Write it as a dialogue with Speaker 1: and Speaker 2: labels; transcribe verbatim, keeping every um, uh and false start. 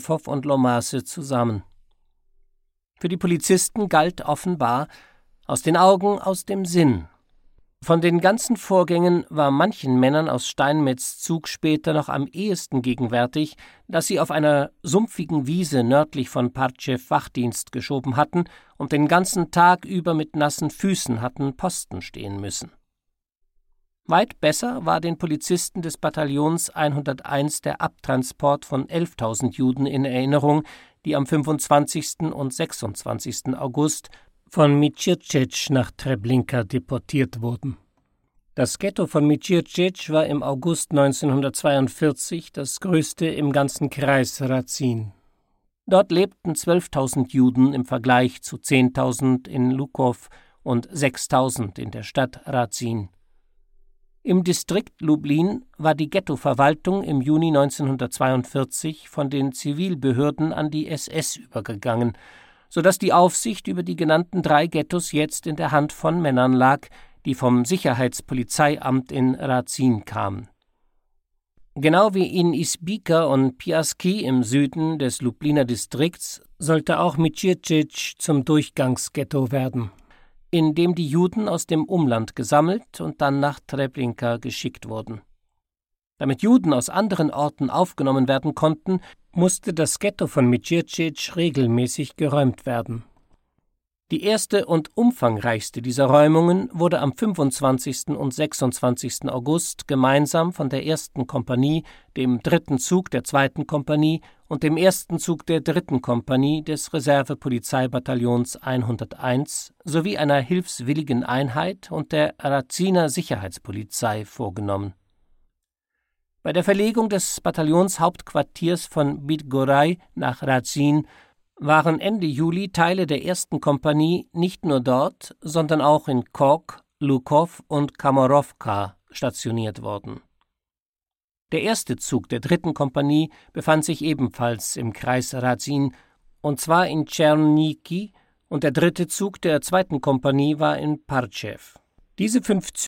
Speaker 1: Lwow und Lomasse zusammen. Für die Polizisten galt offenbar: aus den Augen, aus dem Sinn. Von den ganzen Vorgängen war manchen Männern aus Steinmetz Zug später noch am ehesten gegenwärtig, dass sie auf einer sumpfigen Wiese nördlich von Partschew Wachdienst geschoben hatten und den ganzen Tag über mit nassen Füßen hatten Posten stehen müssen. Weit besser war den Polizisten des Bataillons hunderteins der Abtransport von elftausend Juden in Erinnerung, die am fünfundzwanzigsten und sechsundzwanzigsten August von Micirciec nach Treblinka deportiert wurden. Das Ghetto von Micirciec war im August neunzehnhundertzweiundvierzig das größte im ganzen Kreis Razin. Dort lebten zwölftausend Juden im Vergleich zu zehntausend in Lukow und sechstausend in der Stadt Razin. Im Distrikt Lublin war die Ghettoverwaltung im Juni neunzehnhundertzweiundvierzig von den Zivilbehörden an die S S übergegangen, sodass die Aufsicht über die genannten drei Ghettos jetzt in der Hand von Männern lag, die vom Sicherheitspolizeiamt in Razin kamen. Genau wie in Izbica und Piaski im Süden des Lubliner Distrikts sollte auch Micirciec zum Durchgangsghetto werden, in dem die Juden aus dem Umland gesammelt und dann nach Treblinka geschickt wurden. Damit Juden aus anderen Orten aufgenommen werden konnten, musste das Ghetto von Micirciec regelmäßig geräumt werden. Die erste und umfangreichste dieser Räumungen wurde am fünfundzwanzigsten und sechsundzwanzigsten August gemeinsam von der ersten Kompanie, dem dritten Zug der zweiten Kompanie und dem ersten Zug der dritten Kompanie des Reservepolizeibataillons hunderteins sowie einer hilfswilligen Einheit und der Raziner Sicherheitspolizei vorgenommen. Bei der Verlegung des Bataillonshauptquartiers von Bydgoszcz nach Razin waren Ende Juli Teile der ersten Kompanie nicht nur dort, sondern auch in Kork, Lukow und Kamorowka stationiert worden. Der erste Zug der dritten Kompanie befand sich ebenfalls im Kreis Razin, und zwar in Tscherniki, und der dritte Zug der zweiten Kompanie war in Partschew. Diese fünf